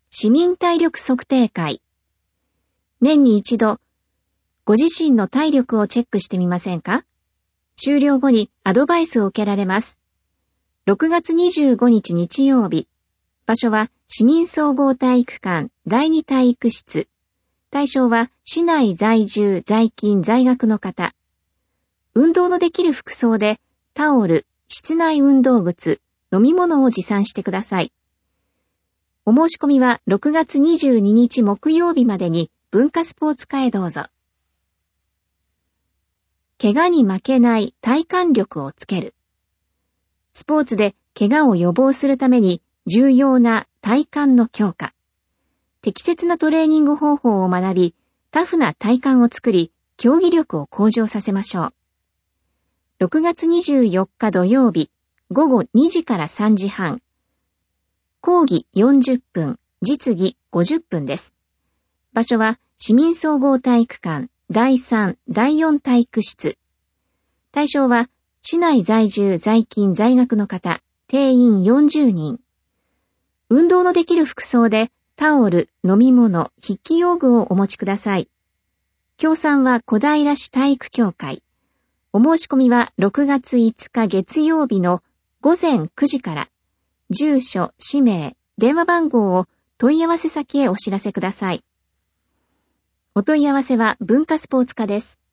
市民体力測定会。年に一度、ご自身の体力をチェックしてみませんか？終了後にアドバイスを受けられます。6月25日日曜日。場所は市民総合体育館第2体育室。対象は市内在住、在勤、在学の方。運動のできる服装でタオル、室内運動靴、飲み物を持参してください。お申し込みは6月22日木曜日までに文化スポーツ課へどうぞ。怪我に負けない体幹力をつける。スポーツで怪我を予防するために重要な体幹の強化。適切なトレーニング方法を学び、タフな体幹を作り、競技力を向上させましょう。6月24日土曜日、午後2時から3時半。講義40分、実技50分です。場所は市民総合体育館第3、第4体育室。対象は市内在住、在勤、在学の方、定員40人。運動のできる服装でタオル、飲み物、筆記用具をお持ちください。協賛は小平市体育協会。お申し込みは6月5日月曜日の午前9時から。住所、氏名、電話番号を問い合わせ先へお知らせください。お問い合わせは文化スポーツ課です。